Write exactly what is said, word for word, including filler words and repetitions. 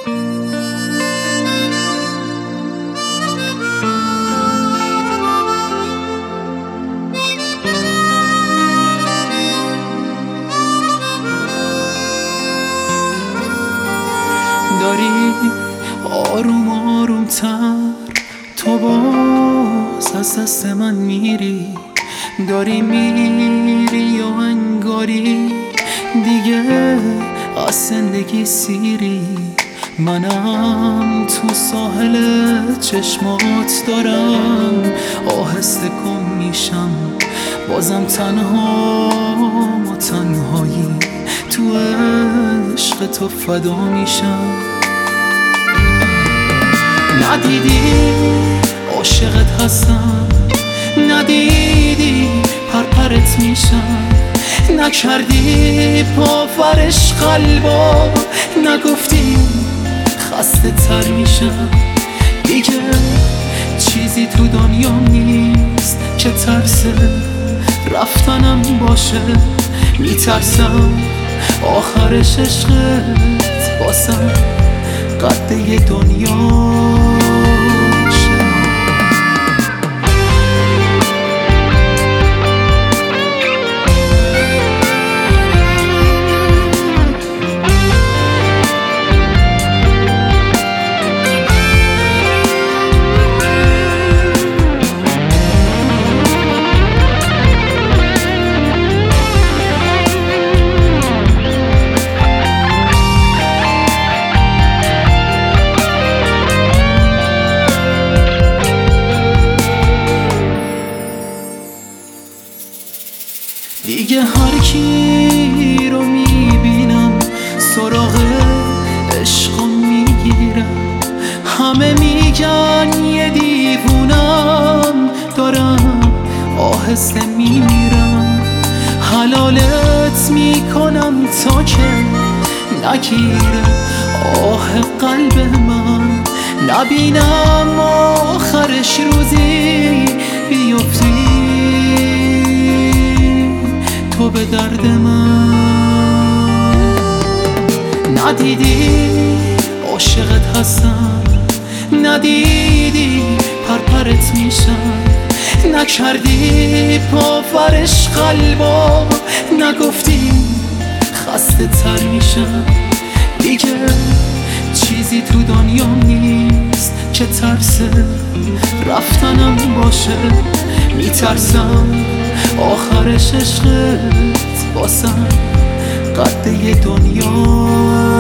داری آروم آروم تر تو باز از دست من میری، داری میری یا انگاری دیگه از زندگی سیری. منم تو ساحل چشمات دارم آهسته گم میشم، بازم تنها ما تنهایی تو عشق تو فدا میشم. ندیدی عاشقت هستم، ندیدی پرپرت میشم، نکردی باورش قلبا، نگفتی خسته تر میشم. دیگه چیزی تو دنیا نیست که ترس رفتنم باشه، میترسم آخرش عشقت واسم قد یه دنیا. دیگه هر کی رو میبینم سراغ عشقم میگیرم، همه میگن یه دیوونم دارم آهسته میمیرم. حلالت میکنم تا که نگیره آه قلب من، نبینم آخرش روزی بیفتی تو به درد من. ندیدی عاشقت هستم، ندیدی پرپرت میشم، نکردی باورش قلبا، نگفتی خسته تر میشم. دیگه چیزی تو دنیا نیست که ترس رفتنم باشه، میترسم آخرش عشقت واسم قد یه دنیا.